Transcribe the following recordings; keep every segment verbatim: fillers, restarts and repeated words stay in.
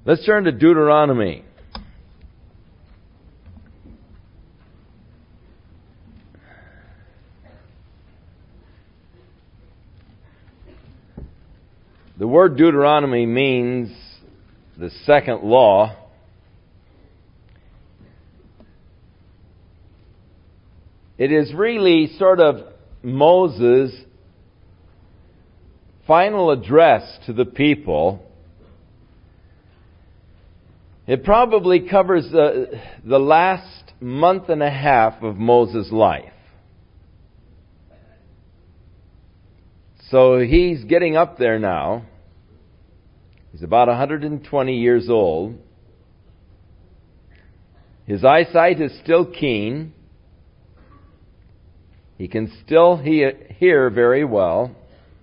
Let's turn to Deuteronomy. The word Deuteronomy means the second law. It is really sort of Moses' final address to the people. It probably covers the, the last month and a half of Moses' life. So he's getting up there now. He's about one hundred twenty years old. His eyesight is still keen. He can still he- hear very well.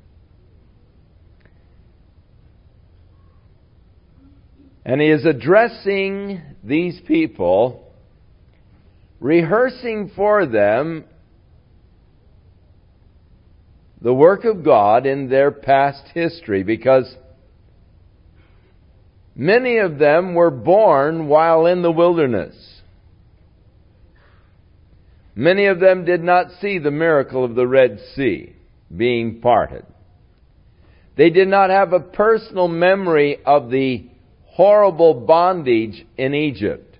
And he is addressing these people, rehearsing for them the work of God in their past history, because many of them were born while in the wilderness. Many of them did not see the miracle of the Red Sea being parted. They did not have a personal memory of the horrible bondage in Egypt.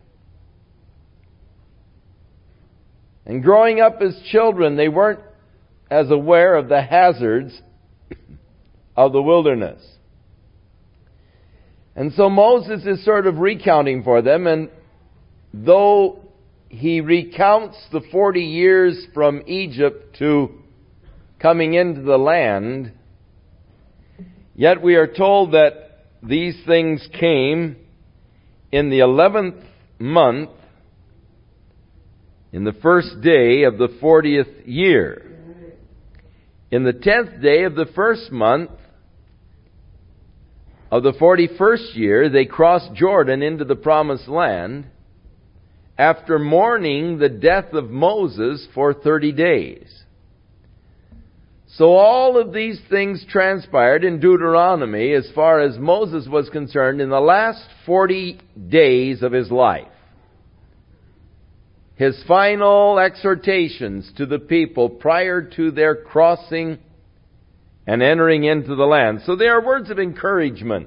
And growing up as children, they weren't as aware of the hazards of the wilderness. And so Moses is sort of recounting for them, and though he recounts the forty years from Egypt to coming into the land, yet we are told that these things came in the eleventh month, in the first day of the fortieth year. In the tenth day of the first month of the forty-first year, they crossed Jordan into the promised land, after mourning the death of Moses for thirty days. So all of these things transpired in Deuteronomy as far as Moses was concerned in the last forty days of his life. His final exhortations to the people prior to their crossing and entering into the land. So they are words of encouragement.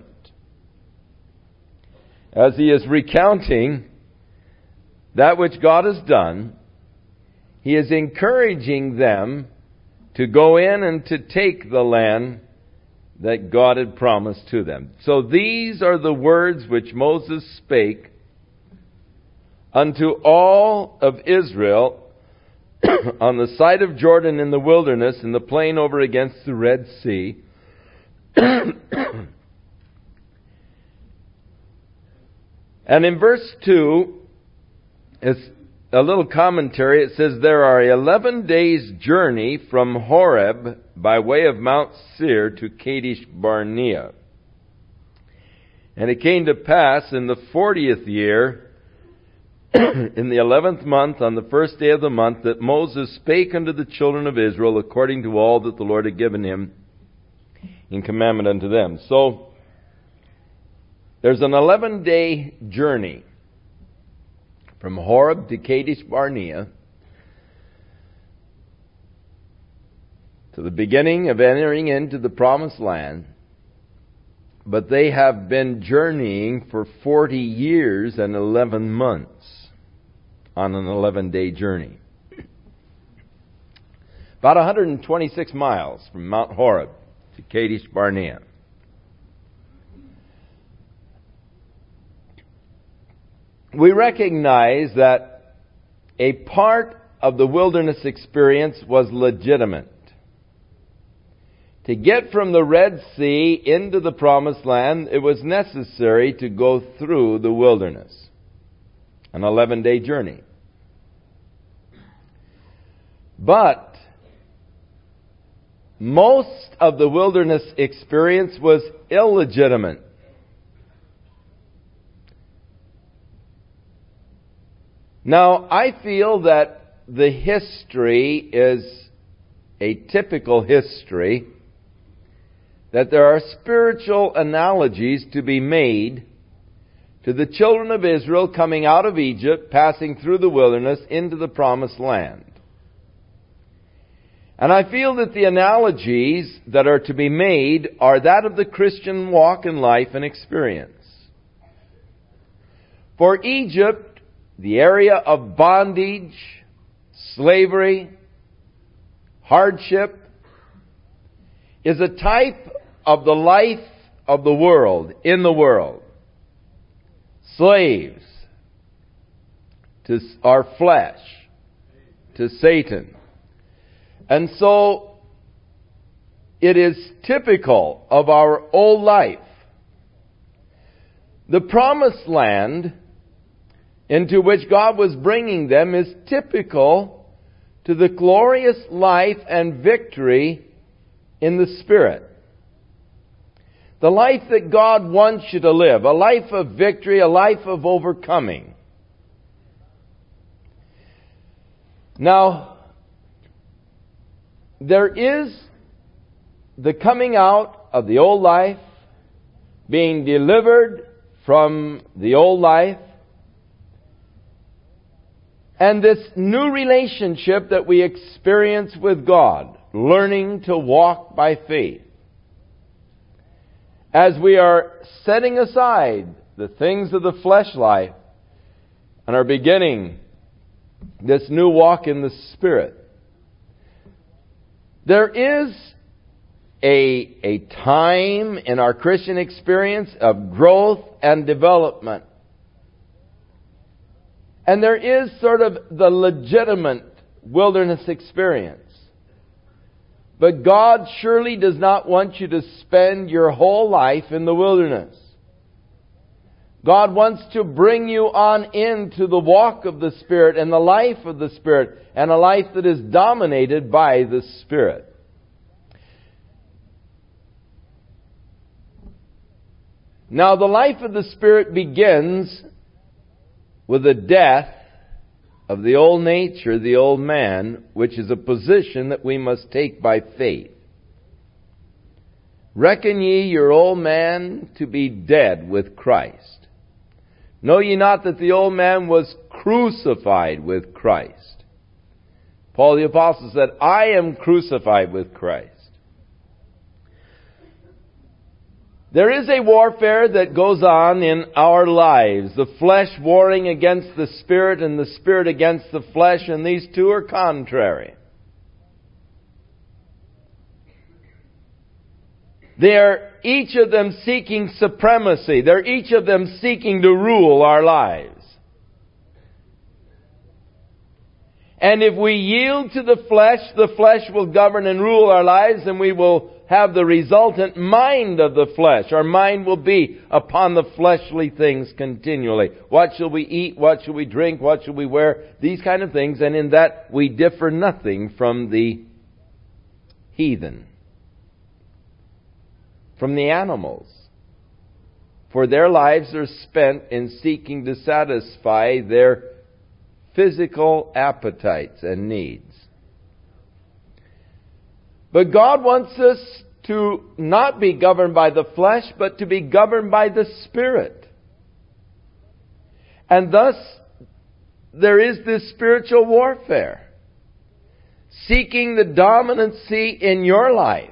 As he is recounting that which God has done, he is encouraging them to go in and to take the land that God had promised to them. So these are the words which Moses spake unto all of Israel on the side of Jordan in the wilderness, in the plain over against the Red Sea. And in verse two, it's a little commentary. It says, there are eleven days' journey from Horeb by way of Mount Seir to Kadesh Barnea. And it came to pass in the fortieth year, in the eleventh month, on the first day of the month, that Moses spake unto the children of Israel according to all that the Lord had given him in commandment unto them. So, there's an eleven-day journey from Horeb to Kadesh Barnea to the beginning of entering into the promised land. But they have been journeying for forty years and eleven months on an eleven-day journey. About one hundred twenty-six miles from Mount Horeb to Kadesh Barnea. We recognize that a part of the wilderness experience was legitimate. To get from the Red Sea into the Promised Land, it was necessary to go through the wilderness. An eleven-day journey. But most of the wilderness experience was illegitimate. Now, I feel that the history is a typical history, that there are spiritual analogies to be made to the children of Israel coming out of Egypt, passing through the wilderness into the promised land. And I feel that the analogies that are to be made are that of the Christian walk in life and experience. For Egypt, the area of bondage, slavery, hardship, is a type of the life of the world, in the world. Slaves to our flesh, to Satan. And so, it is typical of our old life. The promised land into which God was bringing them is typical to the glorious life and victory in the Spirit. The life that God wants you to live, a life of victory, a life of overcoming. Now, there is the coming out of the old life, being delivered from the old life, and this new relationship that we experience with God, learning to walk by faith. As we are setting aside the things of the flesh life and are beginning this new walk in the Spirit, there is a, a time in our Christian experience of growth and development. And there is sort of the legitimate wilderness experience. But God surely does not want you to spend your whole life in the wilderness. God wants to bring you on into the walk of the Spirit and the life of the Spirit, and a life that is dominated by the Spirit. Now, the life of the Spirit begins with the death of the old nature, the old man, which is a position that we must take by faith. Reckon ye your old man to be dead with Christ. Know ye not that the old man was crucified with Christ? Paul the Apostle said, I am crucified with Christ. There is a warfare that goes on in our lives. The flesh warring against the Spirit and the Spirit against the flesh, and these two are contrary. They are each of them seeking supremacy. They're each of them seeking to rule our lives. And if we yield to the flesh, the flesh will govern and rule our lives, and we will have the resultant mind of the flesh. Our mind will be upon the fleshly things continually. What shall we eat? What shall we drink? What shall we wear? These kind of things. And in that we differ nothing from the heathen, from the animals. For their lives are spent in seeking to satisfy their physical appetites and needs. But God wants us to not be governed by the flesh, but to be governed by the Spirit. And thus, there is this spiritual warfare, seeking the dominancy in your life.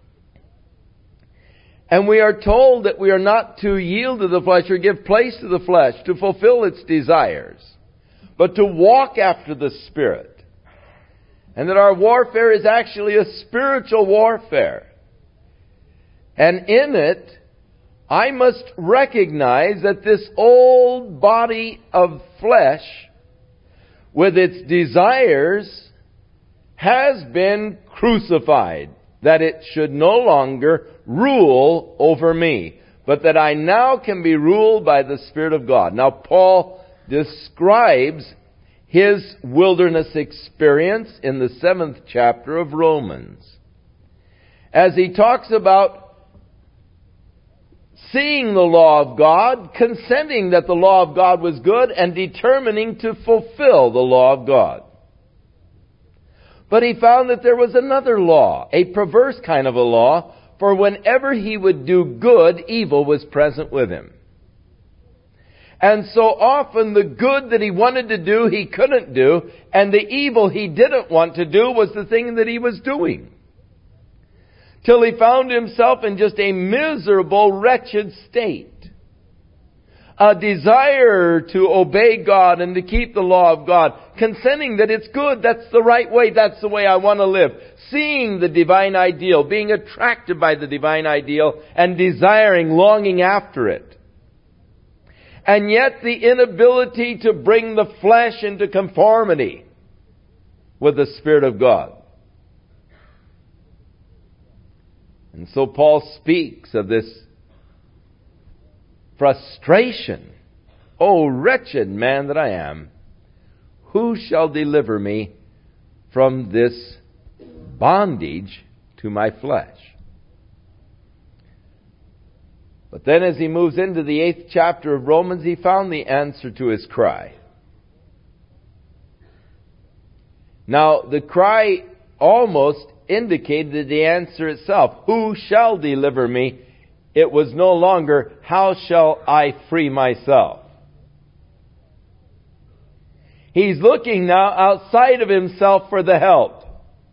And we are told that we are not to yield to the flesh or give place to the flesh to fulfill its desires, but to walk after the Spirit. And that our warfare is actually a spiritual warfare. And in it, I must recognize that this old body of flesh, with its desires, has been crucified. That it should no longer rule over me, but that I now can be ruled by the Spirit of God. Now, Paul describes his wilderness experience in the seventh chapter of Romans, as he talks about seeing the law of God, consenting that the law of God was good, and determining to fulfill the law of God. But he found that there was another law, a perverse kind of a law, for whenever he would do good, evil was present with him. And so often the good that he wanted to do, he couldn't do, and the evil he didn't want to do was the thing that he was doing. Till he found himself in just a miserable, wretched state. A desire to obey God and to keep the law of God, consenting that it's good, that's the right way, that's the way I want to live. Seeing the divine ideal, being attracted by the divine ideal, and desiring, longing after it. And yet the inability to bring the flesh into conformity with the Spirit of God. And so Paul speaks of this frustration. O wretched man that I am, who shall deliver me from this bondage to my flesh? But then as he moves into the eighth chapter of Romans, he found the answer to his cry. Now, the cry almost indicated the answer itself. Who shall deliver me? It was no longer, how shall I free myself? He's looking now outside of himself for the help.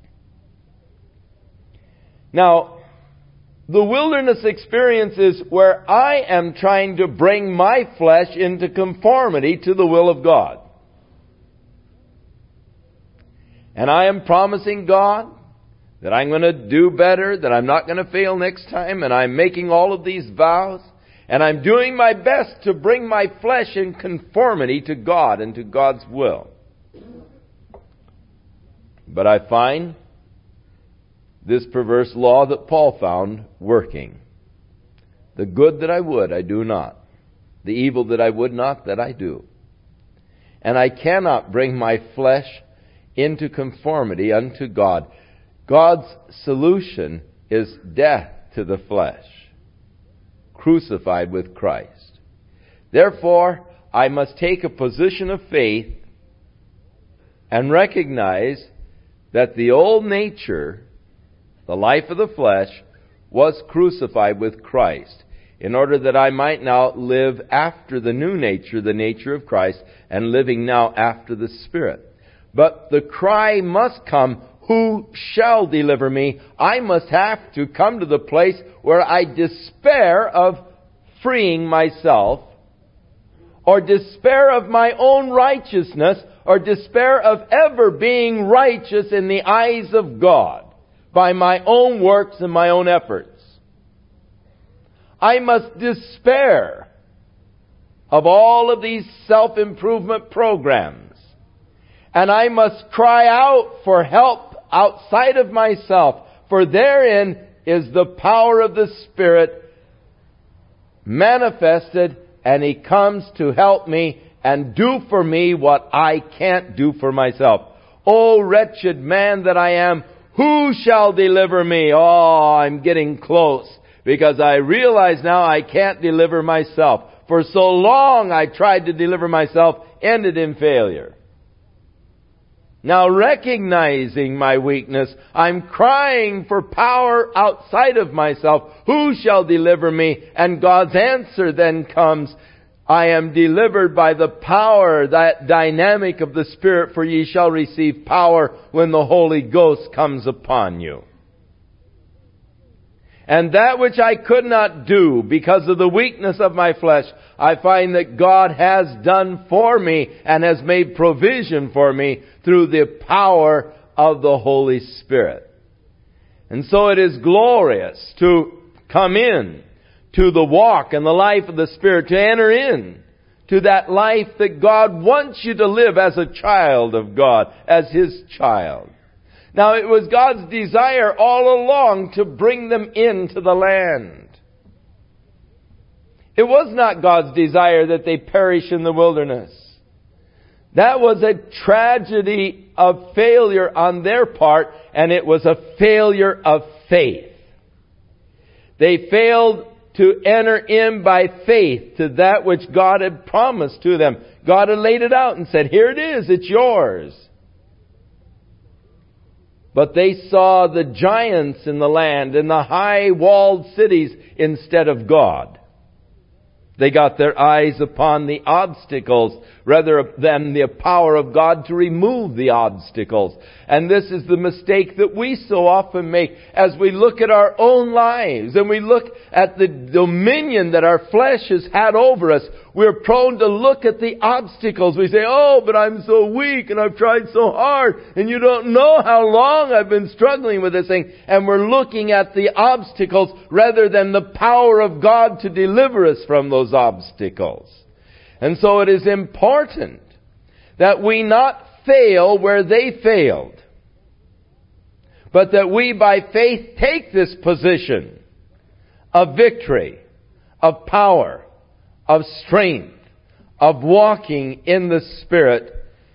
Now, the wilderness experience is where I am trying to bring my flesh into conformity to the will of God. And I am promising God that I'm going to do better, that I'm not going to fail next time, and I'm making all of these vows, and I'm doing my best to bring my flesh in conformity to God and to God's will. But I find this perverse law that Paul found working. The good that I would, I do not. The evil that I would not, that I do. And I cannot bring my flesh into conformity unto God. God's solution is death to the flesh, crucified with Christ. Therefore, I must take a position of faith and recognize that the old nature, the life of the flesh, was crucified with Christ, in order that I might now live after the new nature, the nature of Christ, and living now after the Spirit. But the cry must come, who shall deliver me? I must have to come to the place where I despair of freeing myself, or despair of my own righteousness, or despair of ever being righteous in the eyes of God by my own works and my own efforts. I must despair of all of these self-improvement programs. And I must cry out for help outside of myself, for therein is the power of the Spirit manifested, and He comes to help me and do for me what I can't do for myself. O wretched man that I am, who shall deliver me? Oh, I'm getting close, because I realize now I can't deliver myself. For so long I tried to deliver myself, ended in failure. Now, recognizing my weakness, I'm crying for power outside of myself. Who shall deliver me? And God's answer then comes, I am delivered by the power, that dynamic of the Spirit, for ye shall receive power when the Holy Ghost comes upon you. And that which I could not do because of the weakness of my flesh, I find that God has done for me and has made provision for me through the power of the Holy Spirit. And so it is glorious to come in to the walk and the life of the Spirit, to enter in to that life that God wants you to live as a child of God, as His child. Now, it was God's desire all along to bring them into the land. It was not God's desire that they perish in the wilderness. That was a tragedy of failure on their part, and it was a failure of faith. They failed to enter in by faith to that which God had promised to them. God had laid it out and said, here it is, it's yours. But they saw the giants in the land and the high walled cities instead of God. They got their eyes upon the obstacles rather than the power of God to remove the obstacles. And this is the mistake that we so often make as we look at our own lives and we look at the dominion that our flesh has had over us. We're prone to look at the obstacles. We say, oh, but I'm so weak and I've tried so hard and you don't know how long I've been struggling with this thing. And we're looking at the obstacles rather than the power of God to deliver us from those obstacles. And so it is important that we not fail where they failed, but that we by faith take this position of victory, of power, of strength, of walking in the Spirit,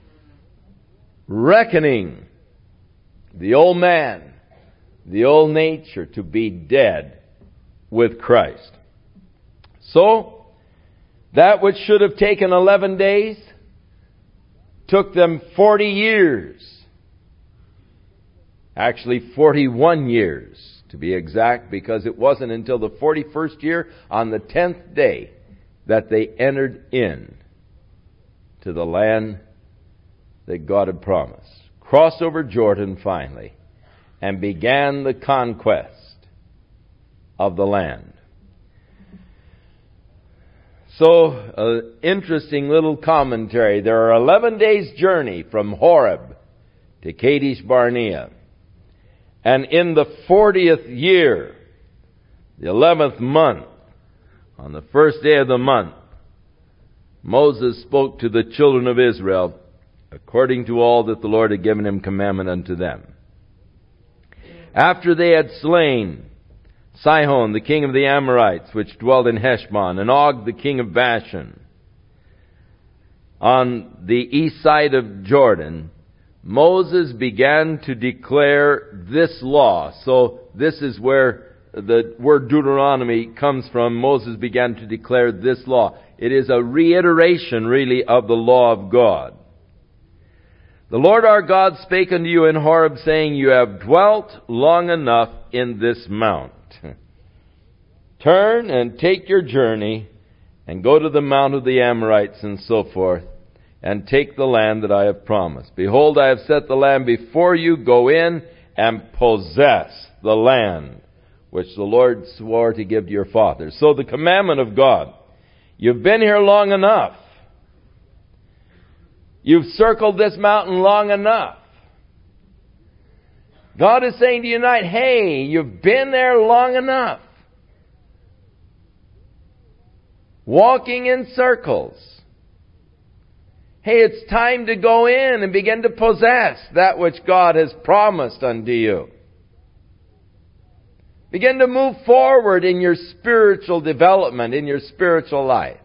reckoning the old man, the old nature to be dead with Christ. So, that which should have taken eleven days took them forty years. Actually, forty-one years to be exact, because it wasn't until the forty-first year on the tenth day that they entered in to the land that God had promised. Crossed over Jordan finally and began the conquest of the land. So, an interesting little commentary. There are eleven days' journey from Horeb to Kadesh Barnea. And in the fortieth year, the eleventh month, on the first day of the month, Moses spoke to the children of Israel according to all that the Lord had given him commandment unto them. After they had slain Sihon, the king of the Amorites, which dwelt in Heshbon, and Og, the king of Bashan, on the east side of Jordan, Moses began to declare this law. So this is where the word Deuteronomy comes from. Moses began to declare this law. It is a reiteration, really, of the law of God. The Lord our God spake unto you in Horeb, saying, You have dwelt long enough in this mount. Turn and take your journey and go to the mount of the Amorites and so forth, and take the land that I have promised. Behold, I have set the land before you. Go in and possess the land which the Lord swore to give to your fathers. So the commandment of God, you've been here long enough. You've circled this mountain long enough. God is saying to you tonight, hey, you've been there long enough. Walking in circles. Hey, it's time to go in and begin to possess that which God has promised unto you. Begin to move forward in your spiritual development, in your spiritual life.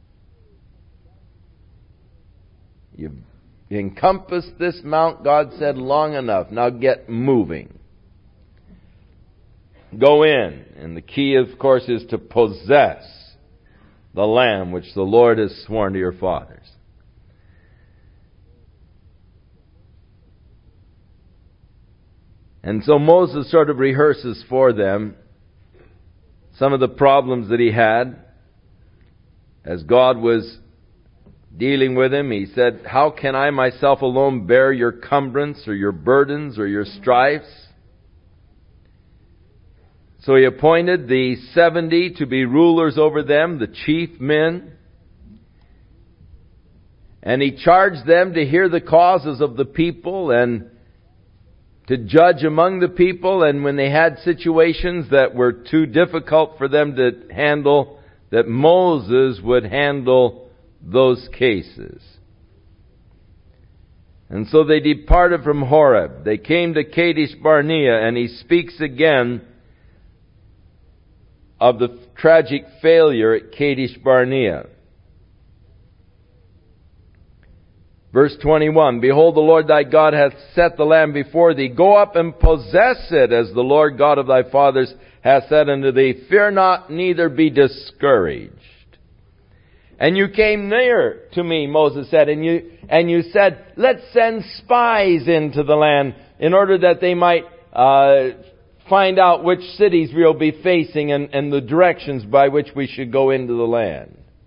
You've encompassed this mount, God said, long enough. Now get moving. Go in. And the key, of course, is to possess the land which the Lord has sworn to your fathers. And so Moses sort of rehearses for them some of the problems that he had as God was dealing with him. He said, how can I myself alone bear your cumbrance or your burdens or your strifes? So he appointed the seventy to be rulers over them, the chief men. And he charged them to hear the causes of the people and to judge among the people. And when they had situations that were too difficult for them to handle, that Moses would handle those cases. And so they departed from Horeb. They came to Kadesh Barnea, and he speaks again of the tragic failure at Kadesh Barnea. Verse twenty-one, Behold, the Lord thy God hath set the land before thee. Go up and possess it, as the Lord God of thy fathers hath said unto thee. Fear not, neither be discouraged. And you came near to me, Moses said, and you and you said, let's send spies into the land in order that they might uh, find out which cities we'll be facing and, and the directions by which we should go into the land.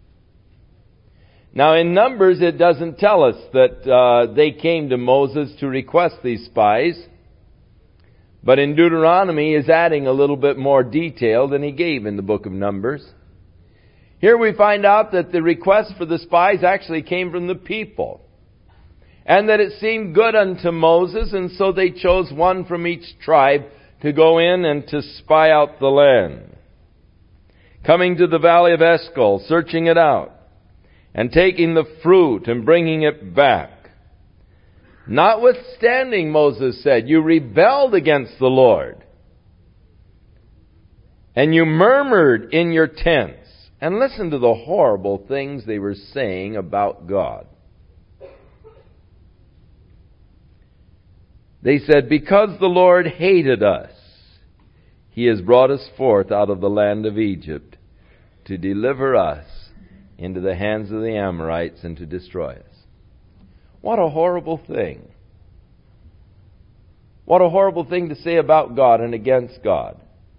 Now in Numbers it doesn't tell us that uh, they came to Moses to request these spies. But in Deuteronomy is adding a little bit more detail than he gave in the book of Numbers. Here we find out that the request for the spies actually came from the people. And that it seemed good unto Moses, and so they chose one from each tribe to go in and to spy out the land. Coming to the valley of Eshcol, searching it out, and taking the fruit and bringing it back. Notwithstanding, Moses said, you rebelled against the Lord, and you murmured in your tents. And listen to the horrible things they were saying about God. They said, because the Lord hated us, He has brought us forth out of the land of Egypt to deliver us into the hands of the Amorites and to destroy us. What a horrible thing. What a horrible thing to say about God and against God.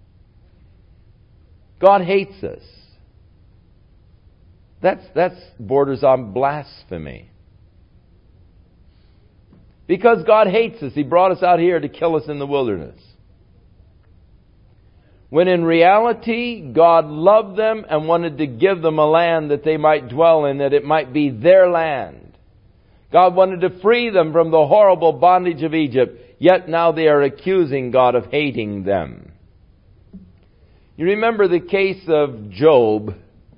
God hates us. That's, that's borders on blasphemy. Because God hates us, He brought us out here to kill us in the wilderness. When in reality, God loved them and wanted to give them a land that they might dwell in, that it might be their land. God wanted to free them from the horrible bondage of Egypt, yet now they are accusing God of hating them. You remember the case of Job.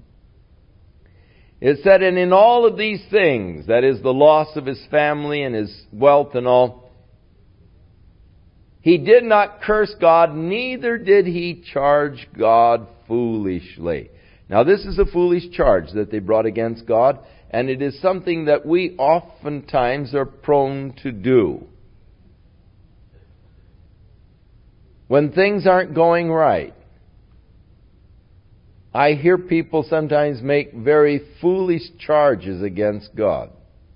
It said, and in all of these things, that is the loss of his family and his wealth and all, he did not curse God, neither did he charge God foolishly. Now this is a foolish charge that they brought against God, and it is something that we oftentimes are prone to do. When things aren't going right, I hear people sometimes make very foolish charges against God.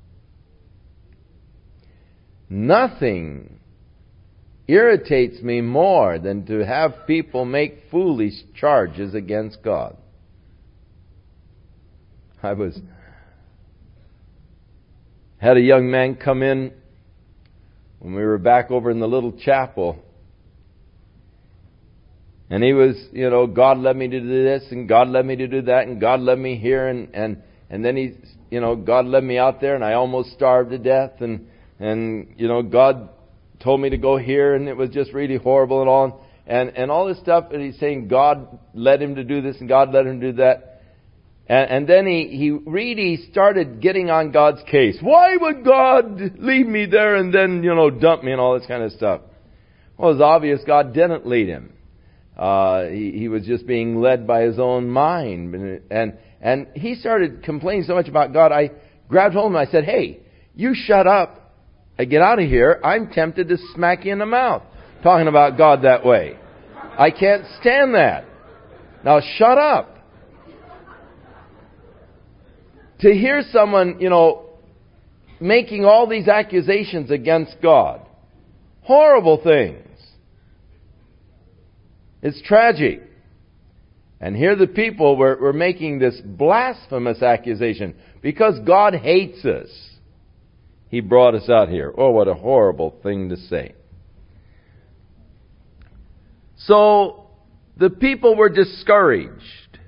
Nothing irritates me more than to have people make foolish charges against God. I was had a young man come in when we were back over in the little chapel. And he was, you know, God led me to do this, and God led me to do that, and God led me here, and, and, and then he, you know, God led me out there, and I almost starved to death, and, and, you know, God told me to go here, and it was just really horrible and all, and, and all this stuff, and he's saying God led him to do this, and God led him to do that. And, and then he, he really started getting on God's case. Why would God leave me there and then, you know, dump me and all this kind of stuff? Well, it's obvious God didn't lead him. Uh, he, he was just being led by his own mind. And, and and he started complaining so much about God, I grabbed hold of him and I said, hey, you shut up and get out of here. I'm tempted to smack you in the mouth talking about God that way. I can't stand that. Now shut up. To hear someone, you know, making all these accusations against God. Horrible things. It's tragic. And here the people were, were making this blasphemous accusation. Because God hates us, He brought us out here. Oh, what a horrible thing to say. So, the people were discouraged.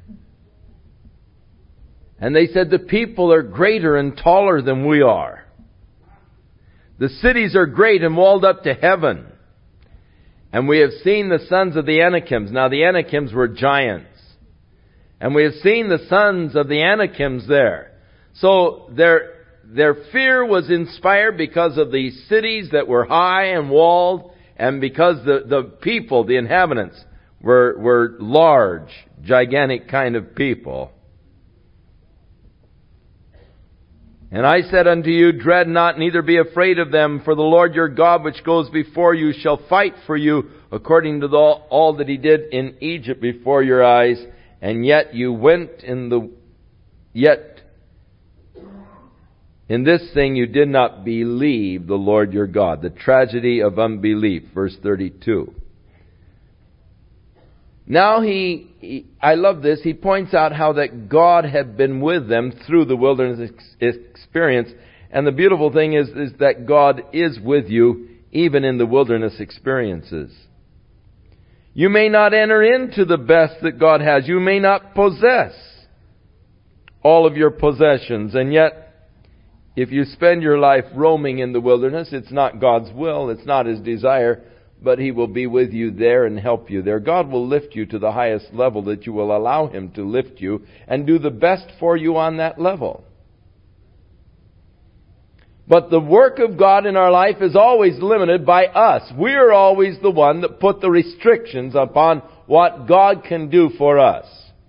And they said, the people are greater and taller than we are. The cities are great and walled up to heaven. And we have seen the sons of the Anakims. Now the Anakims were giants. And we have seen the sons of the Anakims there. So their, their fear was inspired because of the cities that were high and walled, and because the, the people, the inhabitants, were, were large, gigantic kind of people. And I said unto you, dread not, neither be afraid of them, for the Lord your God which goes before you shall fight for you according to the, all that He did in Egypt before your eyes. And yet you went in the, yet in this thing you did not believe the Lord your God. The tragedy of unbelief, verse thirty-two. Now he, he, I love this, he points out how that God had been with them through the wilderness ex- experience. And the beautiful thing is, is that God is with you even in the wilderness experiences. You may not enter into the best that God has. You may not possess all of your possessions. And yet, if you spend your life roaming in the wilderness, it's not God's will, it's not His desire, but He will be with you there and help you there. God will lift you to the highest level that you will allow Him to lift you and do the best for you on that level. But the work of God in our life is always limited by us. We're always the one that put the restrictions upon what God can do for us.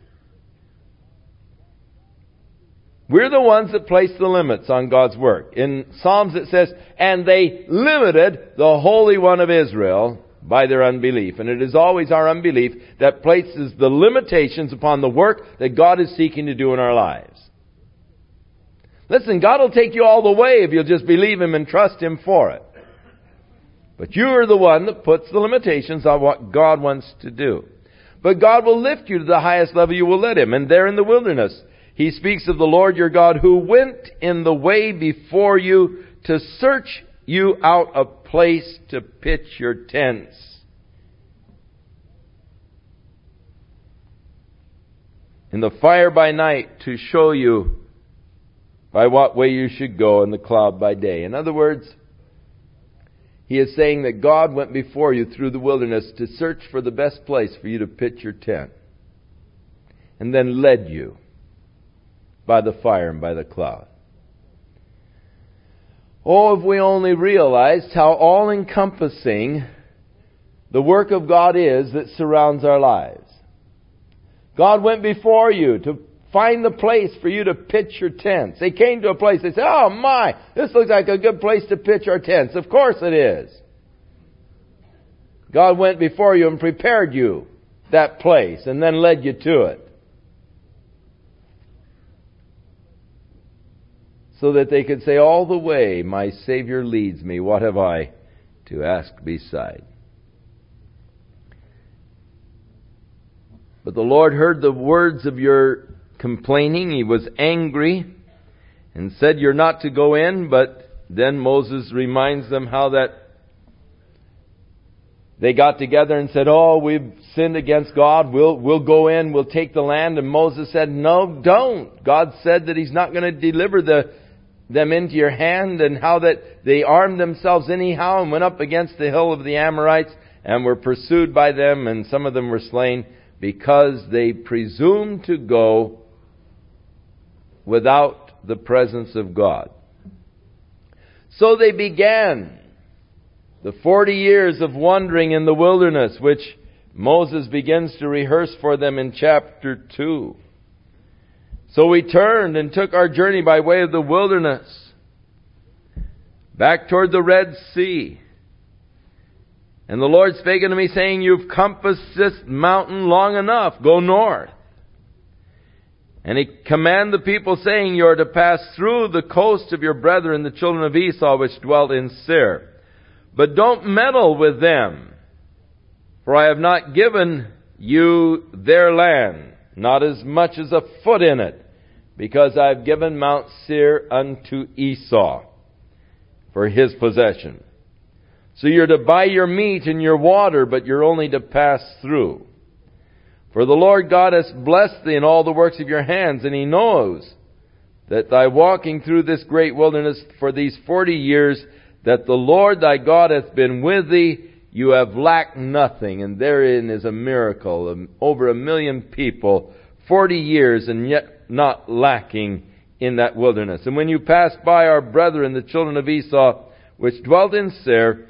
We're the ones that place the limits on God's work. In Psalms it says, and they limited the Holy One of Israel by their unbelief. And it is always our unbelief that places the limitations upon the work that God is seeking to do in our lives. Listen, God will take you all the way if you'll just believe Him and trust Him for it. But you are the one that puts the limitations on what God wants to do. But God will lift you to the highest level you will let Him. And there in the wilderness, He speaks of the Lord your God who went in the way before you to search you out a place to pitch your tents. In the fire by night to show you by what way you should go, and the cloud by day. In other words, He is saying that God went before you through the wilderness to search for the best place for you to pitch your tent. And then led you by the fire and by the cloud. Oh, if we only realized how all-encompassing the work of God is that surrounds our lives. God went before you to find the place for you to pitch your tents. They came to a place, they said, oh my, this looks like a good place to pitch our tents. Of course it is. God went before you and prepared you that place and then led you to it. So that they could say, all the way my Savior leads me, what have I to ask beside? But the Lord heard the words of your complaining. He was angry and said, you're not to go in. But then Moses reminds them how that they got together and said, oh, we've sinned against God. We'll, we'll go in. We'll take the land. And Moses said, no, don't. God said that He's not going to deliver the them into your hand, and how that they armed themselves anyhow and went up against the hill of the Amorites and were pursued by them, and some of them were slain because they presumed to go without the presence of God. So they began the forty years of wandering in the wilderness, which Moses begins to rehearse for them in chapter two. So we turned and took our journey by way of the wilderness, back toward the Red Sea. And the Lord spake unto me, saying, you've compassed this mountain long enough, go north. And He commanded the people, saying, you are to pass through the coast of your brethren, the children of Esau, which dwelt in Seir. But don't meddle with them, for I have not given you their land, not as much as a foot in it, because I have given Mount Seir unto Esau for his possession. So you're to buy your meat and your water, but you're only to pass through. For the Lord God has blessed thee in all the works of your hands, and He knows that thy walking through this great wilderness for these forty years, that the Lord thy God hath been with thee, you have lacked nothing. And therein is a miracle. Over a million people, forty years, and yet not lacking in that wilderness. And when you passed by our brethren, the children of Esau, which dwelt in Seir,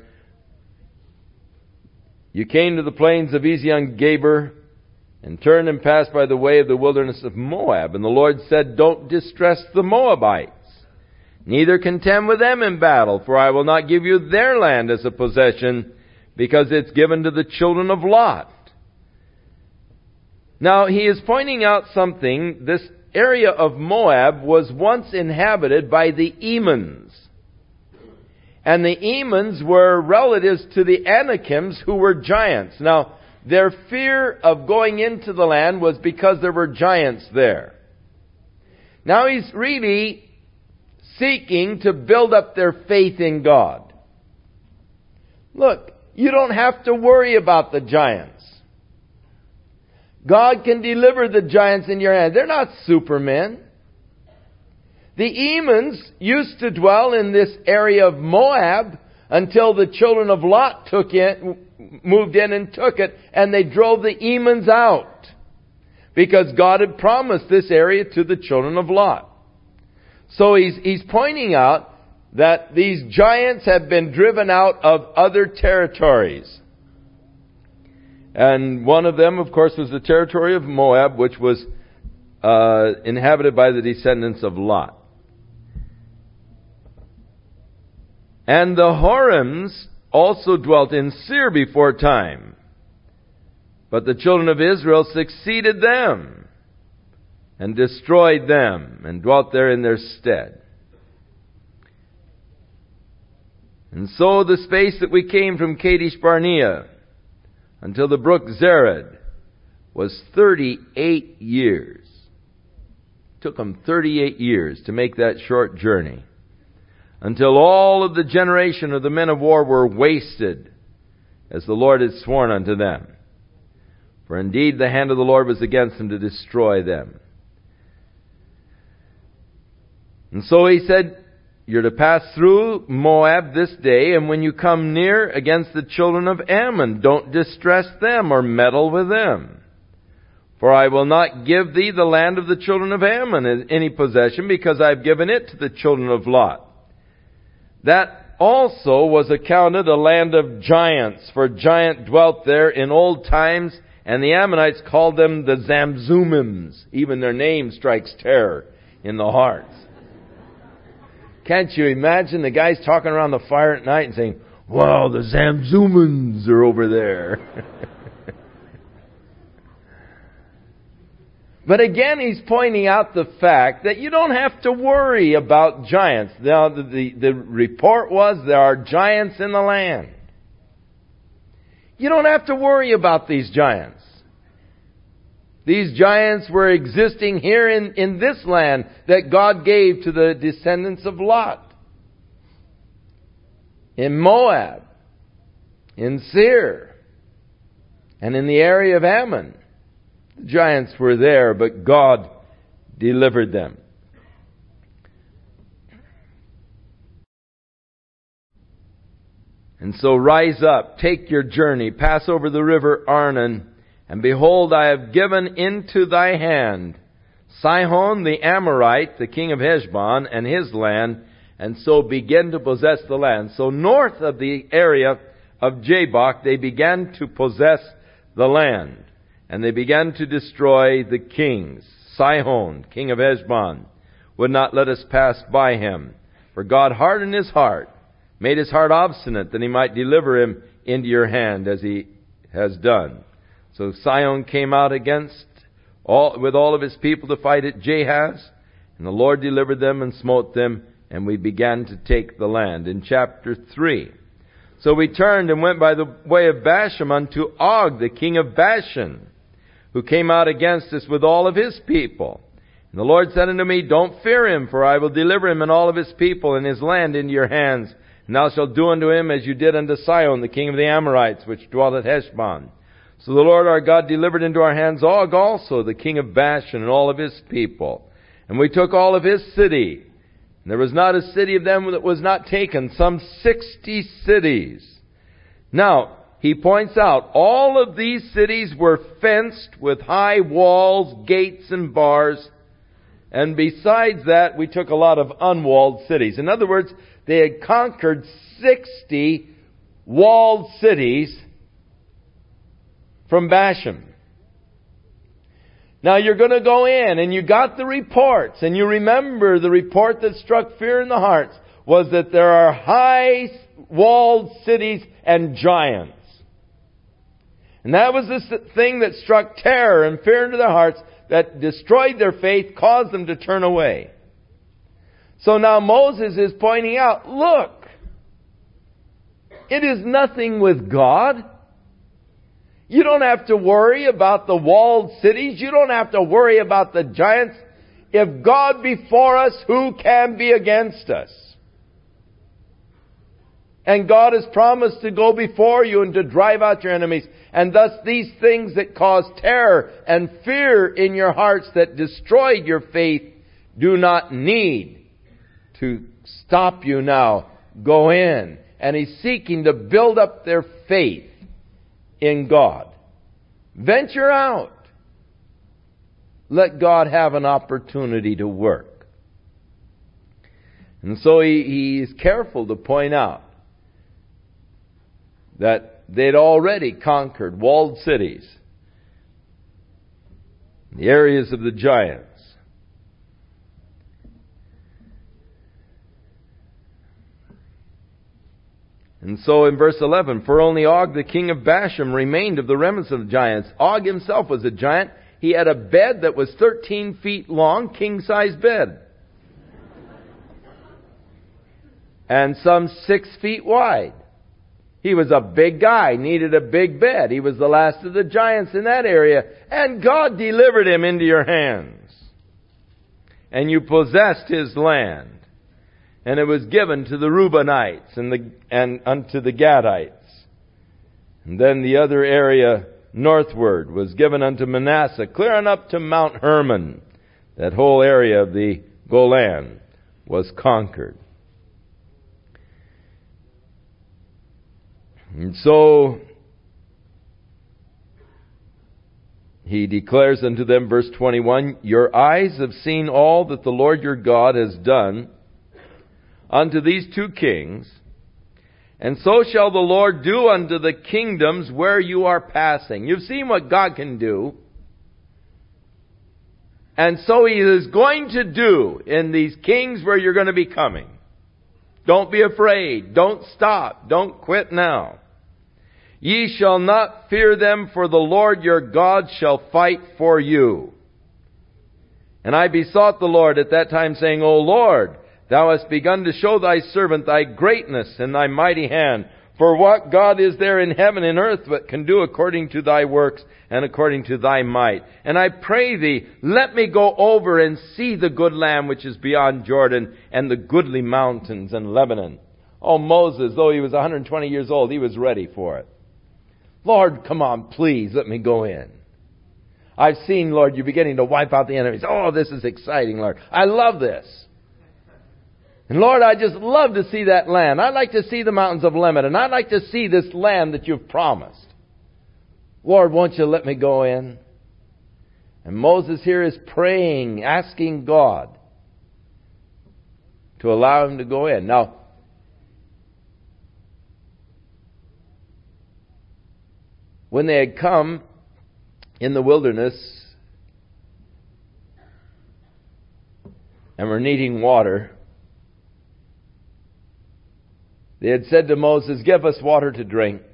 you came to the plains of Ezion-Geber, and turned and passed by the way of the wilderness of Moab. And the Lord said, don't distress the Moabites, neither contend with them in battle, for I will not give you their land as a possession, because it's given to the children of Lot. Now, He is pointing out something. This area of Moab was once inhabited by the Emans. And the Emans were relatives to the Anakims, who were giants. Now, their fear of going into the land was because there were giants there. Now he's really seeking to build up their faith in God. Look, you don't have to worry about the giants. God can deliver the giants in your hand. They're not supermen. The Emans used to dwell in this area of Moab until the children of Lot took in, moved in and took it, and they drove the Emans out because God had promised this area to the children of Lot. So he's, he's pointing out that these giants have been driven out of other territories. And one of them, of course, was the territory of Moab, which was uh, inhabited by the descendants of Lot. And the Horims also dwelt in Seir before time. But the children of Israel succeeded them and destroyed them and dwelt there in their stead. And so the space that we came from Kadesh Barnea until the brook Zered was thirty-eight years. It took them thirty-eight years to make that short journey, until all of the generation of the men of war were wasted, as the Lord had sworn unto them. For indeed the hand of the Lord was against them to destroy them. And so he said, you're to pass through Moab this day, and when you come near against the children of Ammon, don't distress them or meddle with them. For I will not give thee the land of the children of Ammon as any possession, because I have given it to the children of Lot. That also was accounted a land of giants, for giant dwelt there in old times, and the Ammonites called them the Zamzummims. Even their name strikes terror in the heart. Can't you imagine the guys talking around the fire at night and saying, wow, the Zamzummims are over there. But again, he's pointing out the fact that you don't have to worry about giants. Now, the, the, the report was there are giants in the land. You don't have to worry about these giants. These giants were existing here in, in this land that God gave to the descendants of Lot. In Moab, in Seir, and in the area of Ammon. The giants were there, but God delivered them. And so rise up, take your journey, pass over the river Arnon, and behold, I have given into thy hand Sihon the Amorite, the king of Heshbon, and his land, and so begin to possess the land. So north of the area of Jabbok, they began to possess the land. And they began to destroy the kings. Sihon, king of Heshbon, would not let us pass by him. For God hardened his heart, made his heart obstinate, that he might deliver him into your hand, as he has done. So Sihon came out against all, with all of his people to fight at Jahaz, and the Lord delivered them and smote them, and we began to take the land. In chapter three. So we turned and went by the way of Bashan unto Og, the king of Bashan, who came out against us with all of his people. And the Lord said unto me, don't fear him, for I will deliver him and all of his people and his land into your hands. And thou shalt do unto him as you did unto Sihon, the king of the Amorites, which dwelt at Heshbon. So the Lord our God delivered into our hands Og also, the king of Bashan, and all of his people. And we took all of his city. And there was not a city of them that was not taken, some sixty cities. Now, he points out, all of these cities were fenced with high walls, gates, and bars. And besides that, we took a lot of unwalled cities. In other words, they had conquered sixty walled cities from Bashan. Now you're going to go in, and you got the reports, and you remember the report that struck fear in the hearts was that there are high walled cities and giants. And that was the thing that struck terror and fear into their hearts, that destroyed their faith, caused them to turn away. So now Moses is pointing out, look, it is nothing with God. You don't have to worry about the walled cities. You don't have to worry about the giants. If God be for us, who can be against us? And God has promised to go before you and to drive out your enemies. And thus these things that cause terror and fear in your hearts that destroyed your faith do not need to stop you now. Go in. And He's seeking to build up their faith in God. Venture out. Let God have an opportunity to work. And so he, he is careful to point out that they'd already conquered walled cities, the areas of the giants. And so in verse eleven, for only Og, the king of Bashan, remained of the remnants of the giants. Og himself was a giant. He had a bed that was thirteen feet long, king-size bed. And some six feet wide. He was a big guy, needed a big bed. He was the last of the giants in that area. And God delivered him into your hands. And you possessed his land. And it was given to the Reubenites and the and unto the Gadites. And then the other area northward was given unto Manasseh, clear on up to Mount Hermon. That whole area of the Golan was conquered. And so he declares unto them, verse twenty-one, your eyes have seen all that the Lord your God has done unto these two kings, and so shall the Lord do unto the kingdoms where you are passing. You've seen what God can do. And so He is going to do in these kings where you're going to be coming. Don't be afraid. Don't stop. Don't quit now. Ye shall not fear them, for the Lord your God shall fight for you. And I besought the Lord at that time, saying, O Lord, Thou hast begun to show Thy servant Thy greatness and Thy mighty hand. For what God is there in heaven and earth that can do according to Thy works and according to Thy might? And I pray Thee, let me go over and see the good land which is beyond Jordan and the goodly mountains and Lebanon. Oh, Moses, though he was one hundred twenty years old, he was ready for it. Lord, come on, please, let me go in. I've seen, Lord, you're beginning to wipe out the enemies. Oh, this is exciting, Lord. I love this. And Lord, I just love to see that land. I'd like to see the mountains of Lebanon. I'd like to see this land that you've promised. Lord, won't you let me go in? And Moses here is praying, asking God to allow him to go in. Now, when they had come in the wilderness and were needing water, they had said to Moses, give us water to drink.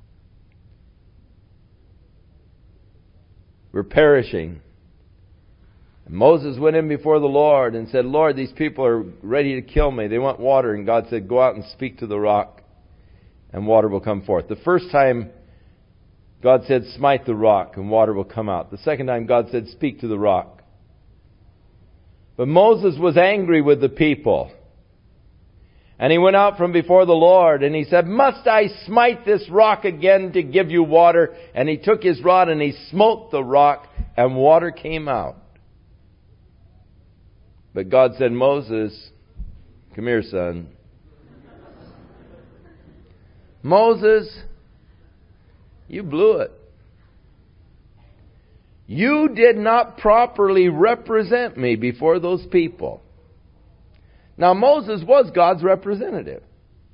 We're perishing. And Moses went in before the Lord and said, Lord, these people are ready to kill me. They want water. And God said, go out and speak to the rock, and water will come forth. The first time, God said, smite the rock, and water will come out. The second time, God said, speak to the rock. But Moses was angry with the people. And he went out from before the Lord, and he said, must I smite this rock again to give you water? And he took his rod and he smote the rock, and water came out. But God said, Moses, come here, son. Moses, you blew it. You did not properly represent me before those people. Now, Moses was God's representative.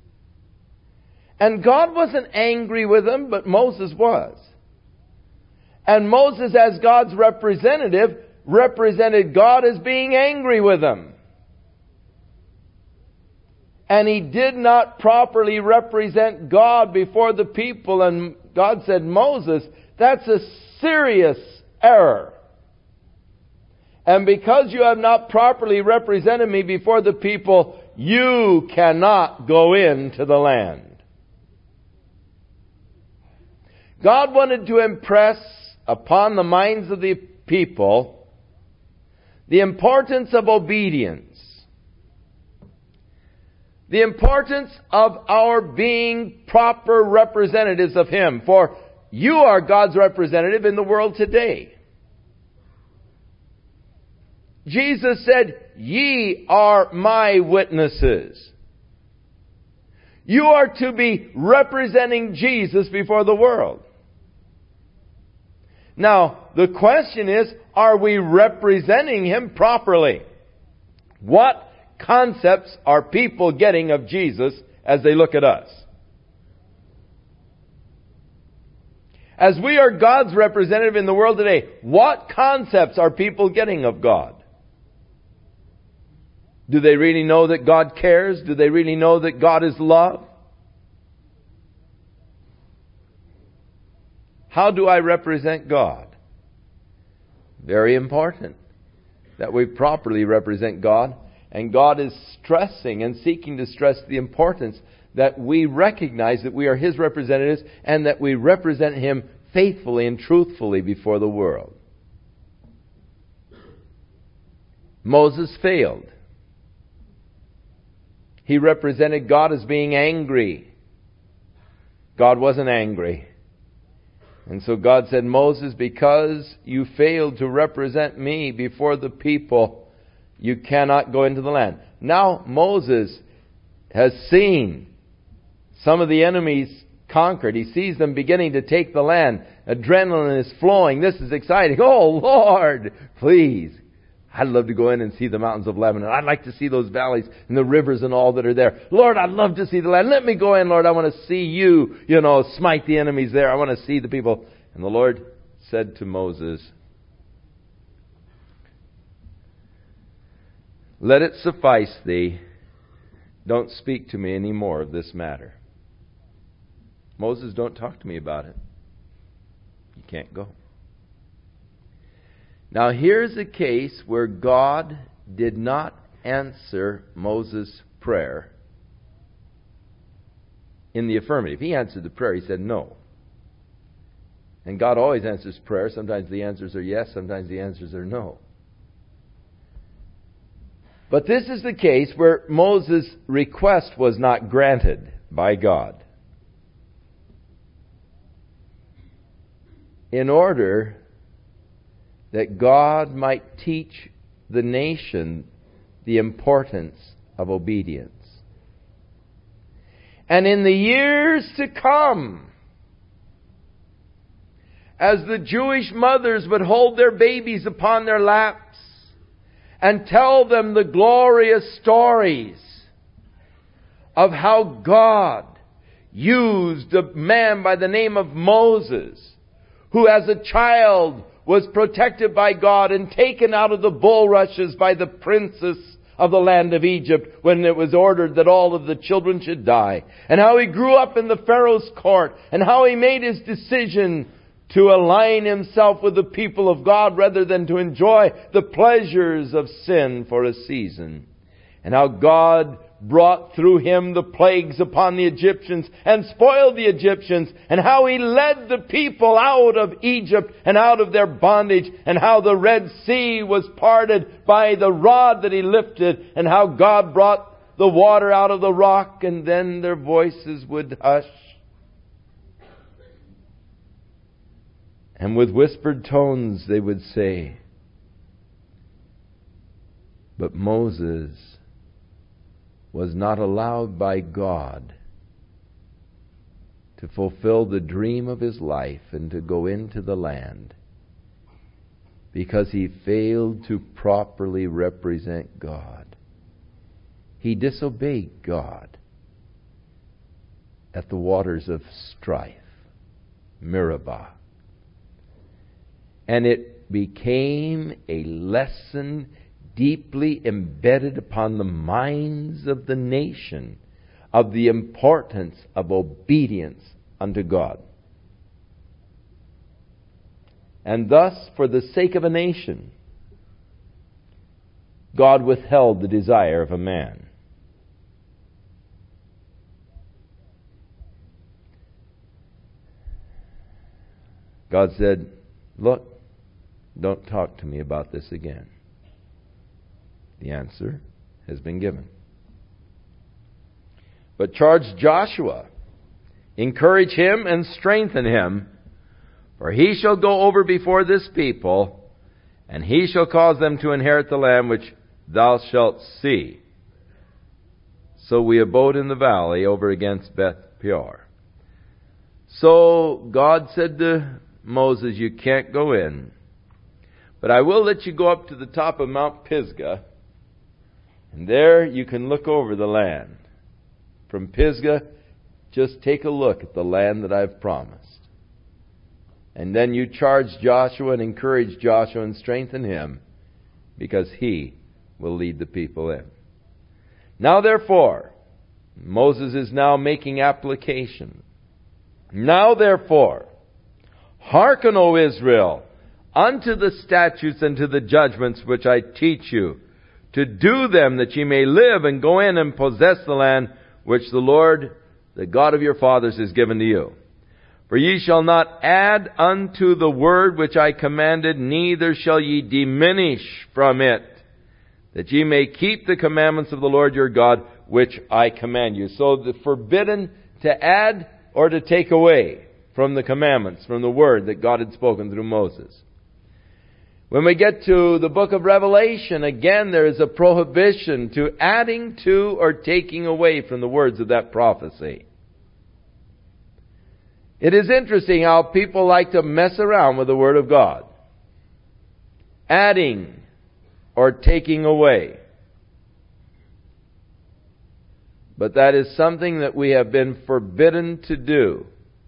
And God wasn't angry with him, but Moses was. And Moses, as God's representative, represented God as being angry with him. And he did not properly represent God before the people. And God said, Moses, that's a serious error. And because you have not properly represented me before the people, you cannot go into the land. God wanted to impress upon the minds of the people the importance of obedience. The importance of our being proper representatives of Him. For you are God's representative in the world today. Jesus said, "Ye are my witnesses." You are to be representing Jesus before the world. Now, the question is, are we representing Him properly? What concepts are people getting of Jesus as they look at us? As we are God's representative in the world today, what concepts are people getting of God? Do they really know that God cares? Do they really know that God is love? How do I represent God? Very important that we properly represent God. And God is stressing and seeking to stress the importance that we recognize that we are His representatives and that we represent Him faithfully and truthfully before the world. Moses failed. He represented God as being angry. God wasn't angry. And so God said, "Moses, because you failed to represent me before the people, you cannot go into the land." Now Moses has seen some of the enemies conquered. He sees them beginning to take the land. Adrenaline is flowing. This is exciting. Oh, Lord, please. I'd love to go in and see the mountains of Lebanon. I'd like to see those valleys and the rivers and all that are there. Lord, I'd love to see the land. Let me go in, Lord. I want to see you, you know, smite the enemies there. I want to see the people. And the Lord said to Moses, "Let it suffice thee. Don't speak to me any more of this matter." Moses, don't talk to me about it. You can't go. Now here's a case where God did not answer Moses' prayer in the affirmative. He answered the prayer. He said no. And God always answers prayer. Sometimes the answers are yes, sometimes the answers are no. But this is the case where Moses' request was not granted by God. In order that God might teach the nation the importance of obedience. And in the years to come, as the Jewish mothers would hold their babies upon their laps and tell them the glorious stories of how God used a man by the name of Moses, who as a child was protected by God and taken out of the bulrushes by the princess of the land of Egypt when it was ordered that all of the children should die. And how he grew up in the Pharaoh's court, and how he made his decision to align himself with the people of God rather than to enjoy the pleasures of sin for a season. And how God brought through him the plagues upon the Egyptians and spoiled the Egyptians, and how he led the people out of Egypt and out of their bondage, and how the Red Sea was parted by the rod that he lifted, and how God brought the water out of the rock, and then their voices would hush. And with whispered tones they would say, "But Moses was not allowed by God to fulfill the dream of his life and to go into the land because he failed to properly represent God. He disobeyed God at the waters of strife, Meribah. And it became a lesson deeply embedded upon the minds of the nation of the importance of obedience unto God. And thus, for the sake of a nation, God withheld the desire of a man. God said, look, don't talk to me about this again. The answer has been given. But charge Joshua, encourage him and strengthen him, for he shall go over before this people, and he shall cause them to inherit the land which thou shalt see. So we abode in the valley over against Beth Peor. So God said to Moses, you can't go in, but I will let you go up to the top of Mount Pisgah, and there you can look over the land. From Pisgah, just take a look at the land that I've promised. And then you charge Joshua and encourage Joshua and strengthen him, because he will lead the people in. Now therefore, Moses is now making application. Now therefore, hearken, O Israel, unto the statutes and to the judgments which I teach you, to do them that ye may live and go in and possess the land which the Lord, the God of your fathers, has given to you. For ye shall not add unto the word which I commanded, neither shall ye diminish from it, that ye may keep the commandments of the Lord your God, which I command you. So the forbidden to add or to take away from the commandments, from the word that God had spoken through Moses. When we get to the book of Revelation, again there is a prohibition to adding to or taking away from the words of that prophecy. It is interesting how people like to mess around with the Word of God. Adding or taking away. But that is something that we have been forbidden to do.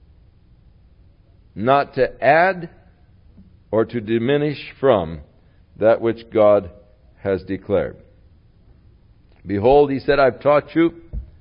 Not to add or to diminish from that which God has declared. Behold, he said, I've taught you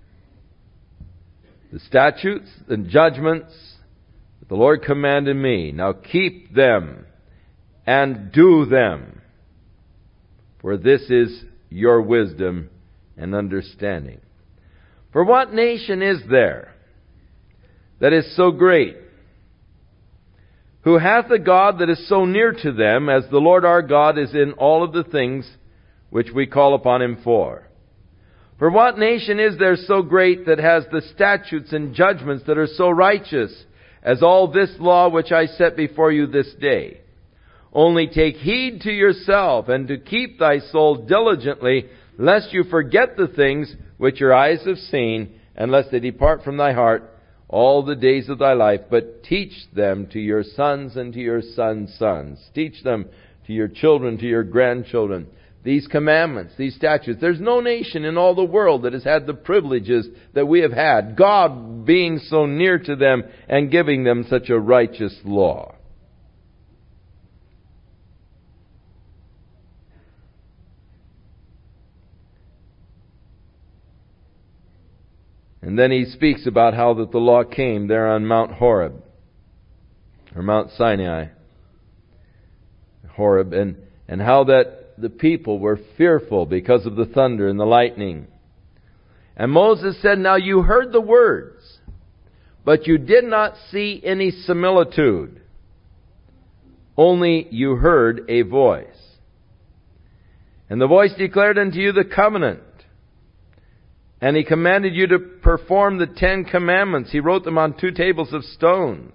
the statutes and judgments that the Lord commanded me. Now keep them and do them, for this is your wisdom and understanding. For what nation is there that is so great, who hath a God that is so near to them, as the Lord our God is in all of the things which we call upon him for? For what nation is there so great that has the statutes and judgments that are so righteous, as all this law which I set before you this day? Only take heed to yourself, and to keep thy soul diligently, lest you forget the things which your eyes have seen, and lest they depart from thy heart all the days of thy life. But teach them to your sons and to your sons' sons. Teach them to your children, to your grandchildren, these commandments, these statutes. There's no nation in all the world that has had the privileges that we have had, God being so near to them and giving them such a righteous law. And then he speaks about how that the law came there on Mount Horeb, or Mount Sinai, Horeb, and, and how that the people were fearful because of the thunder and the lightning. And Moses said, now you heard the words, but you did not see any similitude. Only you heard a voice. And the voice declared unto you the covenant. And he commanded you to perform the Ten Commandments. He wrote them on two tables of stones.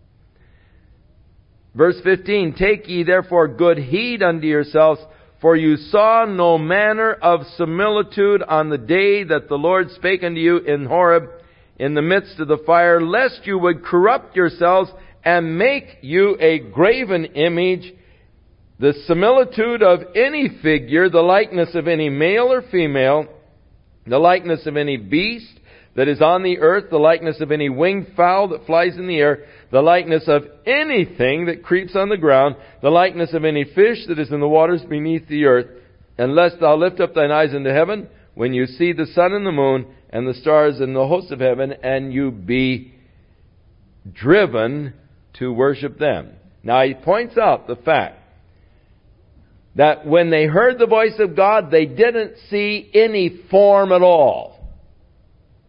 Verse fifteen, take ye therefore good heed unto yourselves, for you saw no manner of similitude on the day that the Lord spake unto you in Horeb, in the midst of the fire, lest you would corrupt yourselves and make you a graven image, the similitude of any figure, the likeness of any male or female, the likeness of any beast that is on the earth, the likeness of any winged fowl that flies in the air, the likeness of anything that creeps on the ground, the likeness of any fish that is in the waters beneath the earth, unless thou lift up thine eyes into heaven, when you see the sun and the moon and the stars and the hosts of heaven, and you be driven to worship them. Now he points out the fact that when they heard the voice of God, they didn't see any form at all.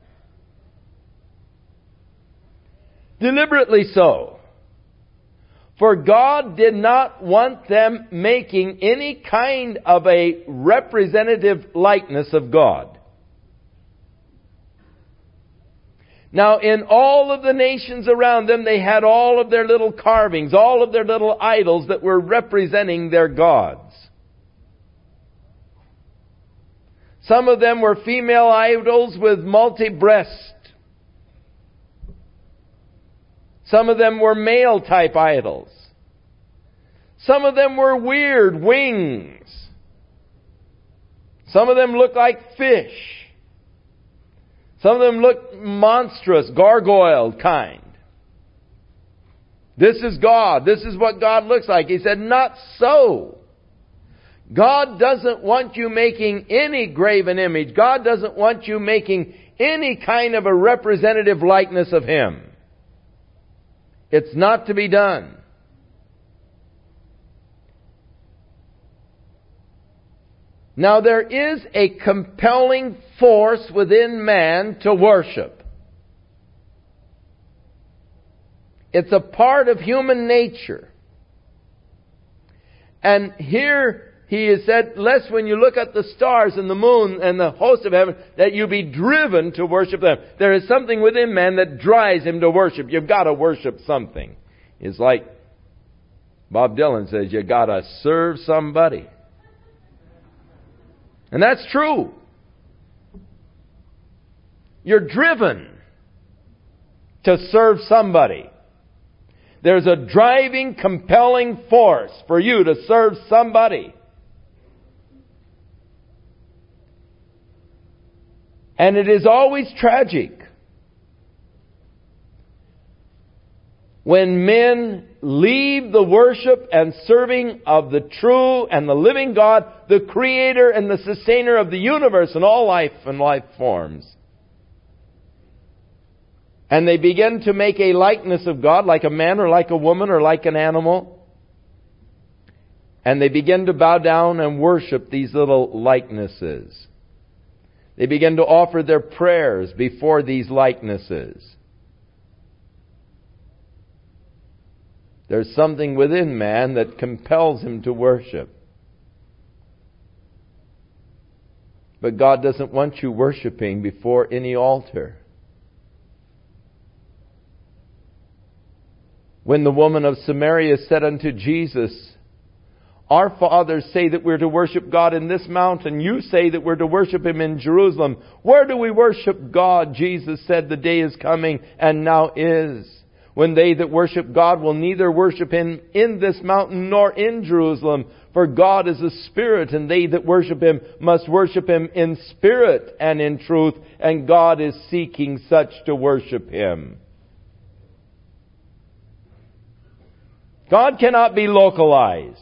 Deliberately so. For God did not want them making any kind of a representative likeness of God. Now, in all of the nations around them, they had all of their little carvings, all of their little idols that were representing their gods. Some of them were female idols with multi-breast. Some of them were male-type idols. Some of them were weird wings. Some of them looked like fish. Some of them looked monstrous, gargoyle kind. This is God. This is what God looks like. He said, not so. God doesn't want you making any graven image. God doesn't want you making any kind of a representative likeness of Him. It's not to be done. Now there is a compelling force within man to worship. It's a part of human nature. And here He has said, lest when you look at the stars and the moon and the host of heaven, that you be driven to worship them. There is something within man that drives him to worship. You've got to worship something. It's like Bob Dylan says, you've got to serve somebody. And that's true. You're driven to serve somebody. There's a driving, compelling force for you to serve somebody. And it is always tragic when men leave the worship and serving of the true and the living God, the Creator and the Sustainer of the universe and all life and life forms. And they begin to make a likeness of God, like a man or like a woman or like an animal. And they begin to bow down and worship these little likenesses. They begin to offer their prayers before these likenesses. There's something within man that compels him to worship. But God doesn't want you worshiping before any altar. When the woman of Samaria said unto Jesus, our fathers say that we're to worship God in this mountain. You say that we're to worship Him in Jerusalem. Where do we worship God? Jesus said, the day is coming and now is, when they that worship God will neither worship Him in this mountain nor in Jerusalem. For God is a spirit, and they that worship Him must worship Him in spirit and in truth. And God is seeking such to worship Him. God cannot be localized.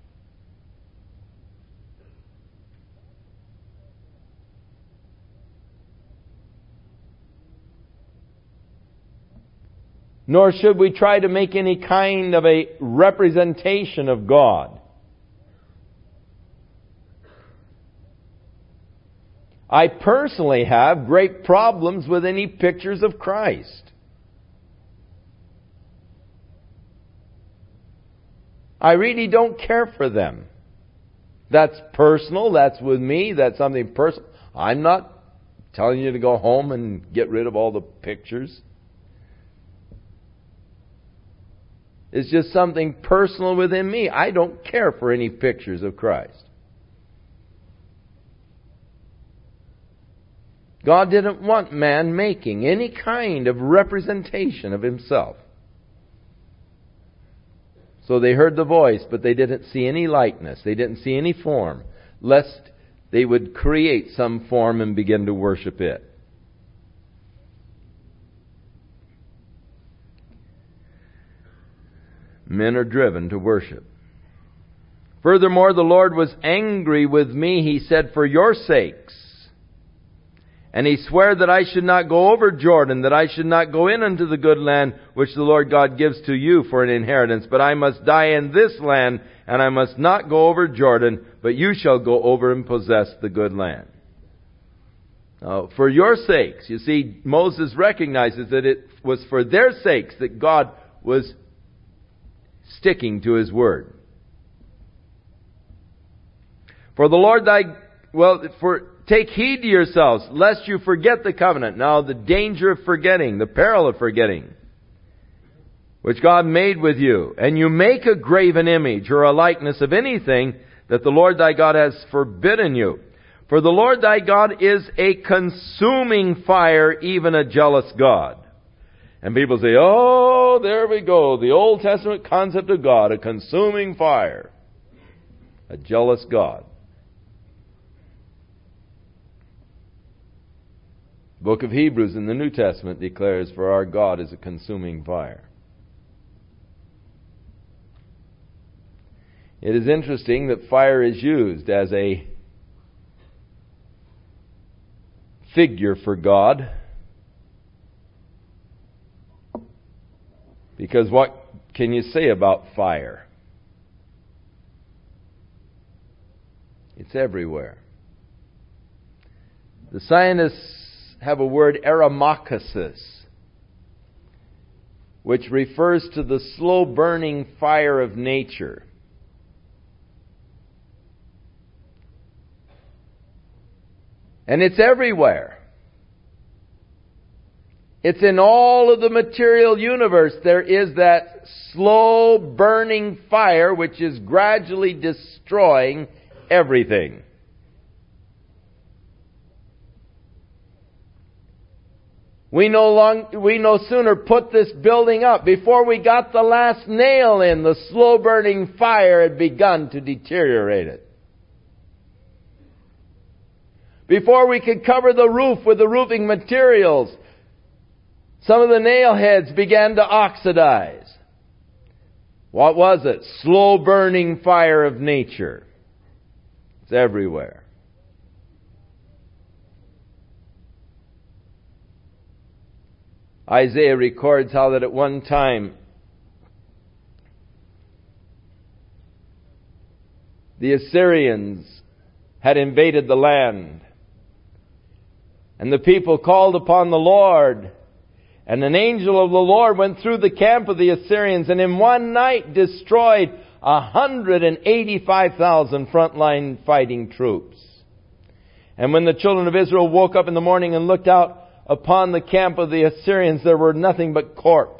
Nor should we try to make any kind of a representation of God. I personally have great problems with any pictures of Christ. I really don't care for them. That's personal. That's with me. That's something personal. I'm not telling you to go home and get rid of all the pictures. It's just something personal within me. I don't care for any pictures of Christ. God didn't want man making any kind of representation of Himself. So they heard the voice, but they didn't see any likeness. They didn't see any form, lest they would create some form and begin to worship it. Men are driven to worship. Furthermore, the Lord was angry with me, He said, for your sakes. And He sware that I should not go over Jordan, that I should not go in unto the good land which the Lord God gives to you for an inheritance. But I must die in this land, and I must not go over Jordan, but you shall go over and possess the good land. Now, for your sakes, you see, Moses recognizes that it was for their sakes that God was sticking to His Word. For the Lord thy, well, for, take heed to yourselves, lest you forget the covenant. Now the danger of forgetting, the peril of forgetting, which God made with you, and you make a graven image or a likeness of anything that the Lord thy God has forbidden you. For the Lord thy God is a consuming fire, even a jealous God. And people say, oh, there we go, the Old Testament concept of God, a consuming fire, a jealous God. The book of Hebrews in the New Testament declares, for our God is a consuming fire. It is interesting that fire is used as a figure for God. Because what can you say about fire? It's everywhere. The scientists have a word, aromachesis, which refers to the slow burning fire of nature. And it's everywhere. It's in all of the material universe. There is that slow burning fire which is gradually destroying everything. We no long, we no sooner put this building up. Before we got the last nail in, the slow burning fire had begun to deteriorate it. Before we could cover the roof with the roofing materials, some of the nail heads began to oxidize. What was it? Slow burning fire of nature. It's everywhere. Isaiah records how that at one time the Assyrians had invaded the land. And the people called upon the Lord. And an angel of the Lord went through the camp of the Assyrians and in one night destroyed one hundred eighty-five thousand frontline fighting troops. And when the children of Israel woke up in the morning and looked out upon the camp of the Assyrians, there were nothing but corpse.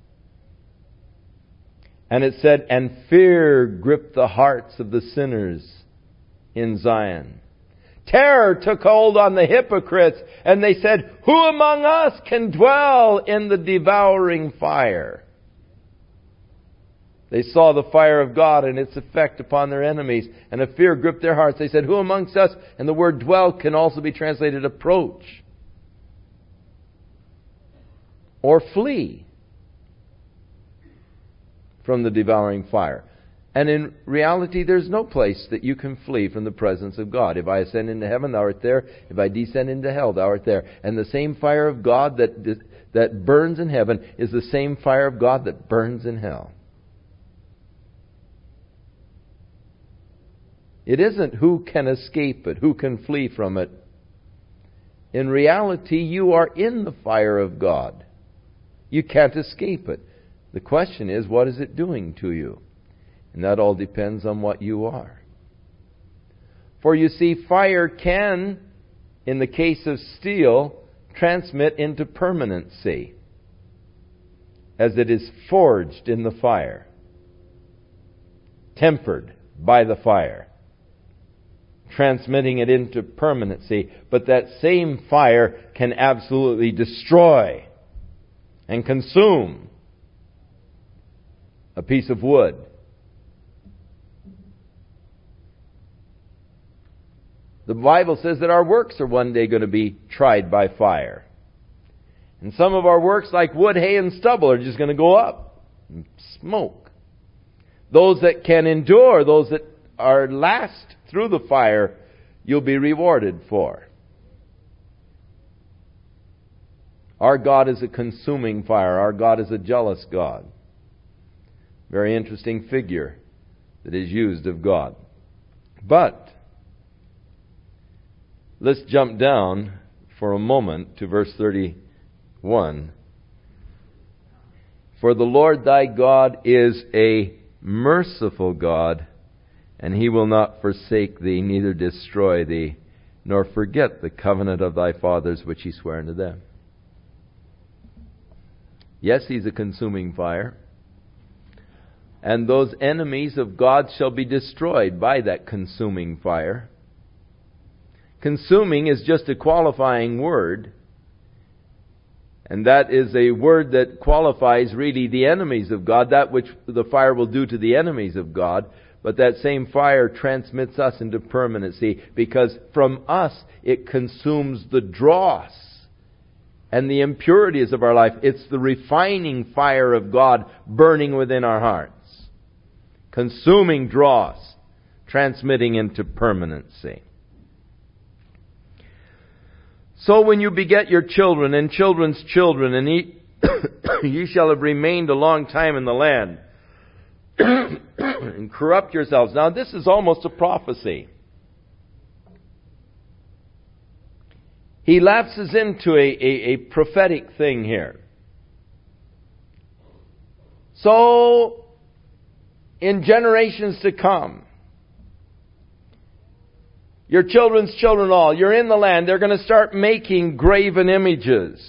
And it said, and fear gripped the hearts of the sinners in Zion. Terror took hold on the hypocrites, and they said, who among us can dwell in the devouring fire? They saw the fire of God and its effect upon their enemies, and a fear gripped their hearts. They said, who amongst us? And the word dwell can also be translated approach or flee from the devouring fire. And in reality, there's no place that you can flee from the presence of God. If I ascend into heaven, thou art there. If I descend into hell, thou art there. And the same fire of God that that burns in heaven is the same fire of God that burns in hell. It isn't who can escape it, who can flee from it. In reality, you are in the fire of God. You can't escape it. The question is, what is it doing to you? And that all depends on what you are. For you see, fire can, in the case of steel, transmit into permanency as it is forged in the fire, tempered by the fire, transmitting it into permanency. But that same fire can absolutely destroy and consume a piece of wood. The Bible says that our works are one day going to be tried by fire. And some of our works, like wood, hay, and stubble, are just going to go up and smoke. Those that can endure, those that are last through the fire, you'll be rewarded for. Our God is a consuming fire. Our God is a jealous God. Very interesting figure that is used of God. But let's jump down for a moment to verse thirty-one. For the Lord thy God is a merciful God, and He will not forsake thee, neither destroy thee, nor forget the covenant of thy fathers which He sware unto them. Yes, He's a consuming fire. And those enemies of God shall be destroyed by that consuming fire. Consuming is just a qualifying word. And that is a word that qualifies really the enemies of God, that which the fire will do to the enemies of God. But that same fire transmits us into permanency, because from us it consumes the dross and the impurities of our life. It's the refining fire of God burning within our hearts. Consuming dross, transmitting into permanency. So when you beget your children and children's children, and ye, ye shall have remained a long time in the land, and corrupt yourselves. Now this is almost a prophecy. He lapses into a, a, a prophetic thing here. So, in generations to come, your children's children all, you're in the land, they're going to start making graven images.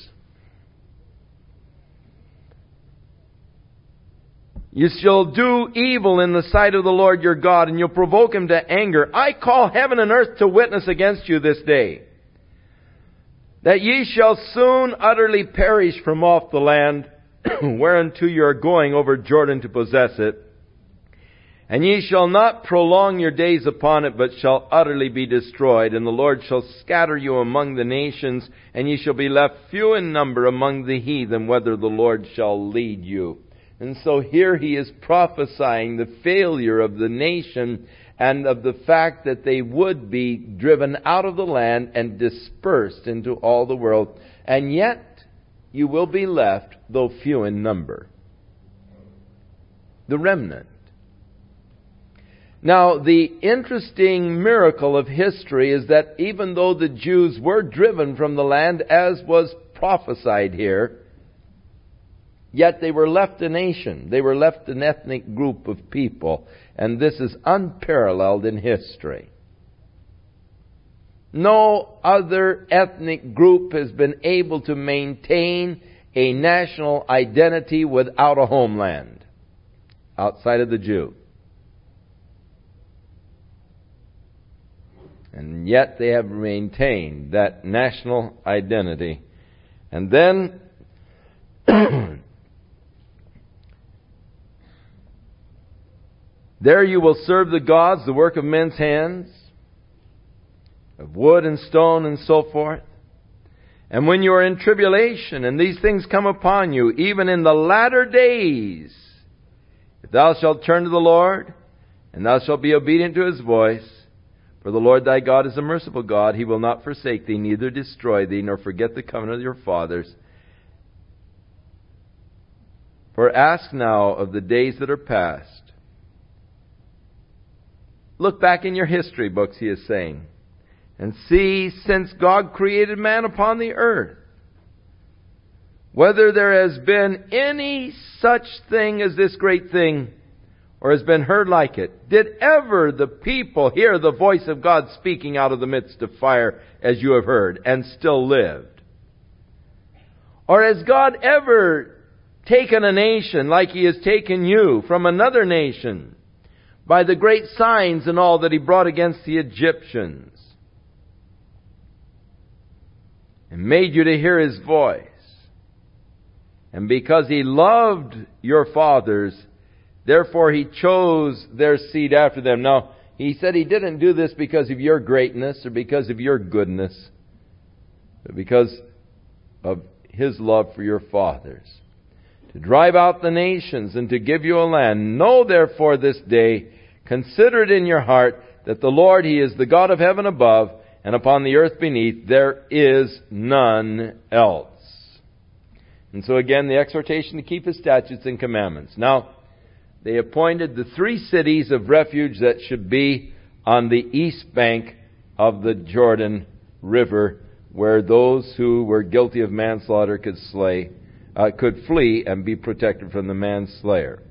You shall do evil in the sight of the Lord your God, and you'll provoke Him to anger. I call heaven and earth to witness against you this day, that ye shall soon utterly perish from off the land whereunto you are going over Jordan to possess it. And ye shall not prolong your days upon it, but shall utterly be destroyed. And the Lord shall scatter you among the nations, and ye shall be left few in number among the heathen, whither the Lord shall lead you. And so here he is prophesying the failure of the nation, and of the fact that they would be driven out of the land and dispersed into all the world. And yet you will be left, though few in number. The remnant. Now, the interesting miracle of history is that even though the Jews were driven from the land, as was prophesied here, yet they were left a nation. They were left an ethnic group of people. And this is unparalleled in history. No other ethnic group has been able to maintain a national identity without a homeland outside of the Jew. And yet they have maintained that national identity. And then there you will serve the gods, the work of men's hands, of wood and stone and so forth. And when you are in tribulation and these things come upon you, even in the latter days, if thou shalt turn to the Lord, and thou shalt be obedient to His voice, for the Lord thy God is a merciful God. He will not forsake thee, neither destroy thee, nor forget the covenant of your fathers. For ask now of the days that are past. Look back in your history books, he is saying, and see, since God created man upon the earth, whether there has been any such thing as this great thing, or has been heard like it. Did ever the people hear the voice of God speaking out of the midst of fire, as you have heard, and still lived? Or has God ever taken a nation like He has taken you from another nation by the great signs and all that He brought against the Egyptians, and made you to hear His voice? And because He loved your fathers, therefore He chose their seed after them. Now, He said He didn't do this because of your greatness or because of your goodness, but because of His love for your fathers, to drive out the nations and to give you a land. Know therefore this day, consider it in your heart, that the Lord, He is the God of heaven above, and upon the earth beneath there is none else. And so again, the exhortation to keep His statutes and commandments. Now, they appointed the three cities of refuge that should be on the east bank of the Jordan River, where those who were guilty of manslaughter could slay uh, could flee and be protected from the manslayer.